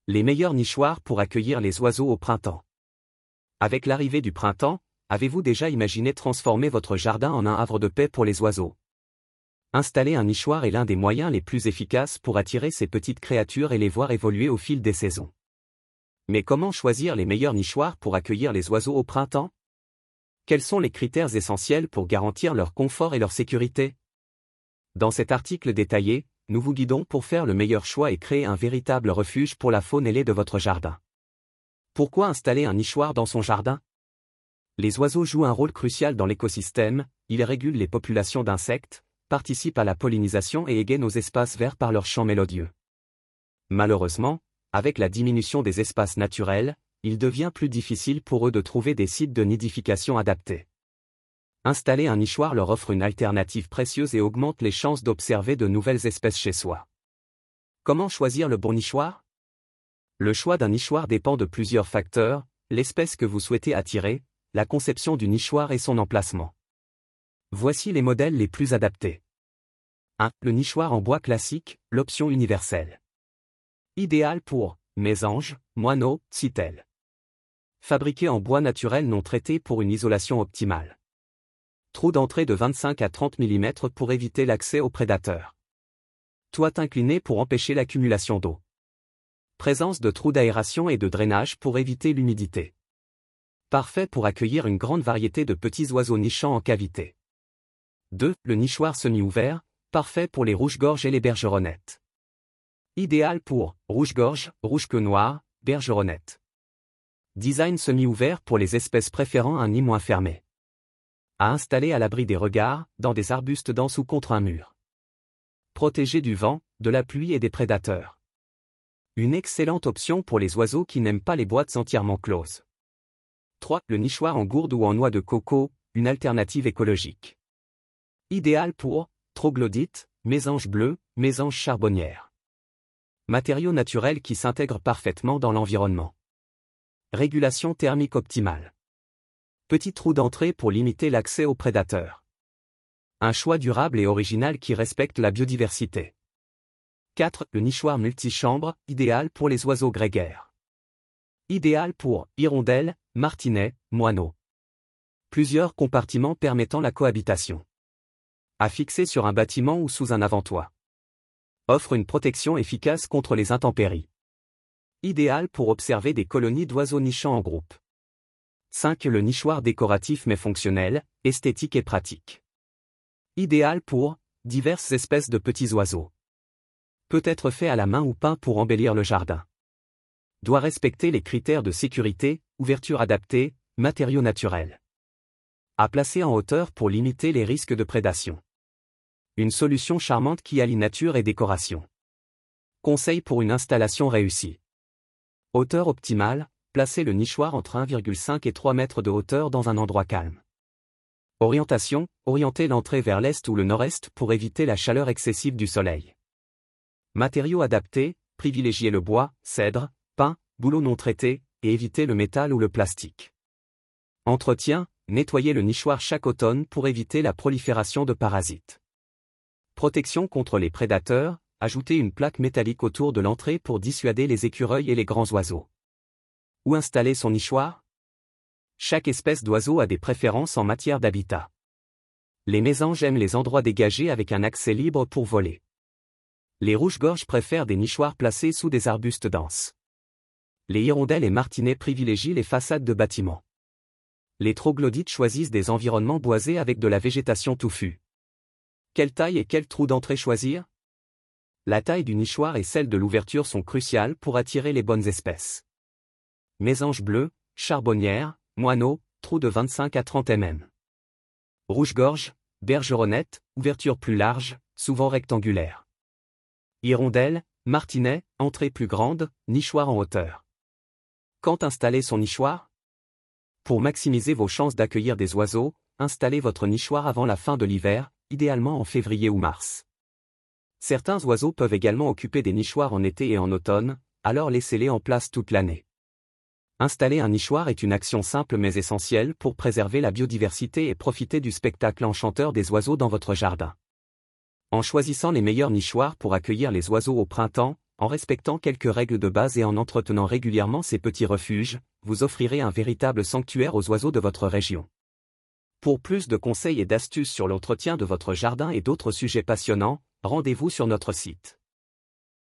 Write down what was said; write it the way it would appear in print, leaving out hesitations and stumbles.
Les meilleurs nichoirs pour accueillir les oiseaux au printemps. Avec l'arrivée du printemps, avez-vous déjà imaginé transformer votre jardin en un havre de paix pour les oiseaux? Installer un nichoir est l'un des moyens les plus efficaces pour attirer ces petites créatures et les voir évoluer au fil des saisons. Mais comment choisir les meilleurs nichoirs pour accueillir les oiseaux au printemps? Quels sont les critères essentiels pour garantir leur confort et leur sécurité? Dans cet article détaillé, nous vous guidons pour faire le meilleur choix et créer un véritable refuge pour la faune ailée de votre jardin. Pourquoi installer un nichoir dans son jardin? Les oiseaux jouent un rôle crucial dans l'écosystème, ils régulent les populations d'insectes, participent à la pollinisation et égayent nos espaces verts par leurs chants mélodieux. Malheureusement, avec la diminution des espaces naturels, il devient plus difficile pour eux de trouver des sites de nidification adaptés. Installer un nichoir leur offre une alternative précieuse et augmente les chances d'observer de nouvelles espèces chez soi. Comment choisir le bon nichoir? Le choix d'un nichoir dépend de plusieurs facteurs, l'espèce que vous souhaitez attirer, la conception du nichoir et son emplacement. Voici les modèles les plus adaptés. 1. Le nichoir en bois classique, l'option universelle. Idéal pour mésanges, moineaux, citelles. Fabriqué en bois naturel non traité pour une isolation optimale. Trou d'entrée de 25 à 30 mm pour éviter l'accès aux prédateurs. Toit incliné pour empêcher l'accumulation d'eau. Présence de trous d'aération et de drainage pour éviter l'humidité. Parfait pour accueillir une grande variété de petits oiseaux nichant en cavité. 2. Le nichoir semi-ouvert, parfait pour les rouges-gorges et les bergeronnettes. Idéal pour rouge-gorge, rouge-queue noire, bergeronnette. Design semi-ouvert pour les espèces préférant un nid moins fermé. À installer à l'abri des regards, dans des arbustes denses ou contre un mur. Protégé du vent, de la pluie et des prédateurs. Une excellente option pour les oiseaux qui n'aiment pas les boîtes entièrement closes. 3. Le nichoir en gourde ou en noix de coco, une alternative écologique. Idéal pour troglodytes, mésanges bleus, mésanges charbonnières. Matériaux naturels qui s'intègrent parfaitement dans l'environnement. Régulation thermique optimale. Petit trou d'entrée pour limiter l'accès aux prédateurs. Un choix durable et original qui respecte la biodiversité. 4. Le nichoir multichambre, idéal pour les oiseaux grégaires. Idéal pour hirondelles, martinets, moineaux. Plusieurs compartiments permettant la cohabitation. À fixer sur un bâtiment ou sous un avant-toit. Offre une protection efficace contre les intempéries. Idéal pour observer des colonies d'oiseaux nichant en groupe. 5. Le nichoir décoratif mais fonctionnel, esthétique et pratique. Idéal pour diverses espèces de petits oiseaux. Peut être fait à la main ou peint pour embellir le jardin. Doit respecter les critères de sécurité, ouverture adaptée, matériaux naturels. À placer en hauteur pour limiter les risques de prédation. Une solution charmante qui allie nature et décoration. Conseil pour une installation réussie. Hauteur optimale, placez le nichoir entre 1,5 et 3 mètres de hauteur dans un endroit calme. Orientation, orientez l'entrée vers l'est ou le nord-est pour éviter la chaleur excessive du soleil. Matériaux adaptés, privilégiez le bois, cèdre, pin, bouleau non traité, et évitez le métal ou le plastique. Entretien, nettoyez le nichoir chaque automne pour éviter la prolifération de parasites. Protection contre les prédateurs, ajoutez une plaque métallique autour de l'entrée pour dissuader les écureuils et les grands oiseaux. Où installer son nichoir? Chaque espèce d'oiseau a des préférences en matière d'habitat. Les mésanges aiment les endroits dégagés avec un accès libre pour voler. Les rouges-gorges préfèrent des nichoirs placés sous des arbustes denses. Les hirondelles et martinets privilégient les façades de bâtiments. Les troglodytes choisissent des environnements boisés avec de la végétation touffue. Quelle taille et quel trou d'entrée choisir? La taille du nichoir et celle de l'ouverture sont cruciales pour attirer les bonnes espèces. Mésanges bleus, charbonnières, moineaux, trou de 25 à 30 mm. Rouge-gorge, bergeronnette, ouverture plus large, souvent rectangulaire. Hirondelle, martinet, entrée plus grande, nichoir en hauteur. Quand installer son nichoir? Pour maximiser vos chances d'accueillir des oiseaux, installez votre nichoir avant la fin de l'hiver, idéalement en février ou mars. Certains oiseaux peuvent également occuper des nichoirs en été et en automne, alors laissez-les en place toute l'année. Installer un nichoir est une action simple mais essentielle pour préserver la biodiversité et profiter du spectacle enchanteur des oiseaux dans votre jardin. En choisissant les meilleurs nichoirs pour accueillir les oiseaux au printemps, En respectant quelques règles de base et en entretenant régulièrement ces petits refuges, vous offrirez un véritable sanctuaire aux oiseaux de votre région. Pour plus de conseils et d'astuces sur l'entretien de votre jardin et d'autres sujets passionnants, rendez-vous sur notre site.